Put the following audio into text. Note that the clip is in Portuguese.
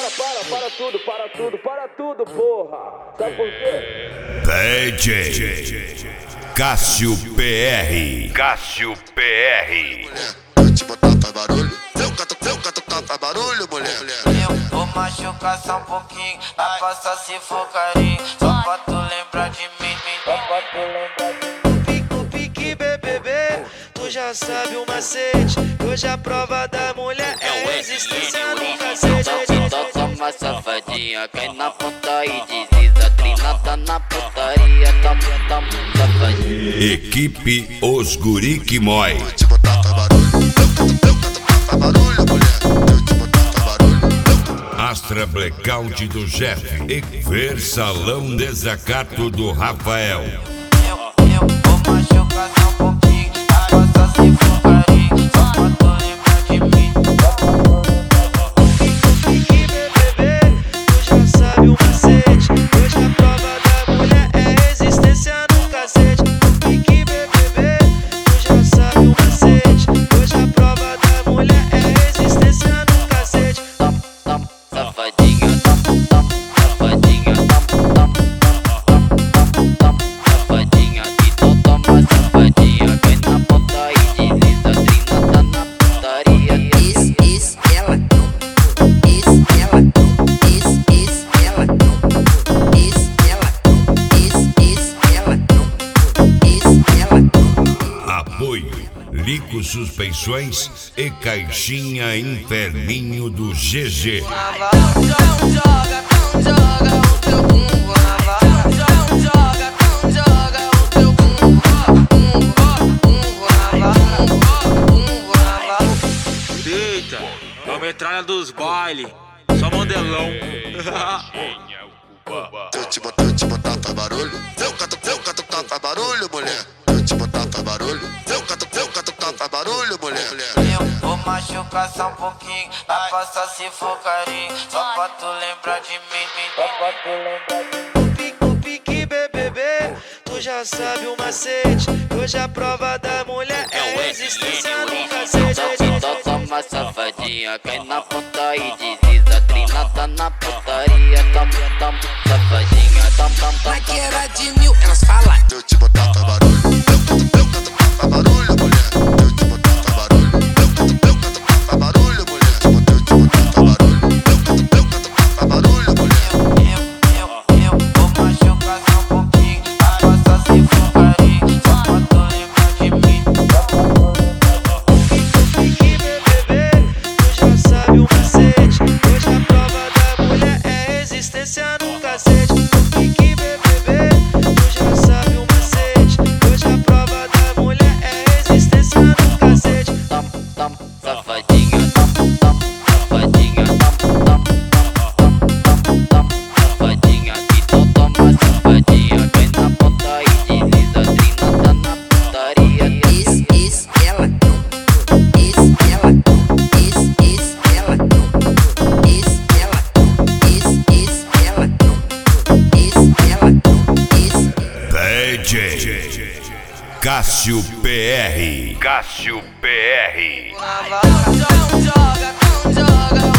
para tudo, porra. Sabe por quê? DJ Cássio PR. Cássio PR. Eu te botar pra barulho, eu canto pra barulho, mulher. Eu vou machucar só um pouquinho, a passa se for carinho. Só pra tu lembrar de mim, O pique, bebê, tu já sabe o macete. Hoje a prova da mulher é resistência no cacete. Então toma safadinha, cai na ponta e desliza. Trinada na putaria, toma safadinha. Equipe Os Guri que Mói. Eu te botar pra barulho, eu canto pra barulho, mulher. Eu te botar pra barulho. Astra Blackout do Jeff. E Versalão Desacato do Rafael. eu vou machucar só um pouquinho, a passa se for carinho. Só pra tu lembrar de mim. Pique, bebê, tu já sabe o macete. Hoje a prova da mulher é resistência no cacete. Pique, bebê, tu já sabe o macete. Hoje a prova da mulher é resistência no cacete. Safadinha, safadinha, safadinha. Então toma safadinha, cai na ponta e desliza. Trinada na putaria. Apoio Lico Suspensões e Caixinha Inferninho do GG. Não joga o teu bumbo na vala. Não joga o teu bumbo na vala. Eita, é a metralha dos baile, só modelão. Eu te botar pra barulho, eu canto pra barulho, mulher. Eu te botar pra barulho, eu canto pra barulho, mulher. Eu vou machucar só um pouquinho, a passa se for carinho. Só pra tu lembrar de mim. O pique, bebê, tu já sabe o macete. Hoje a prova da mulher é resistência no cacete. Então toma safadinha, cai na ponta e desliza. Trinada na putaria, toma safadinha, Vai que era de mil, elas falam. Eu te botar pra barulho, eu canto pra barulho, mulher. Eu te botar pra barulho, eu canto pra barulho, mulher. Eu te botar pra barulho, eu canto pra barulho, mulher. Eu vou machucar só um pouquinho, a passa se for carinho. Só pra tu lembrar de mim. Pique, bebê, tu já sabe o macete. Hoje a prova da mulher é resistência no cacete. Pique, bebê, tu já sabe o macete. Hoje a prova da mulher é resistência no cacete. safadinha, safadinha, safadinha. Então toma safadinha, cai na ponta e desliza. Trinada na putaria. DJ Cássio PR. Cássio PR. Não joga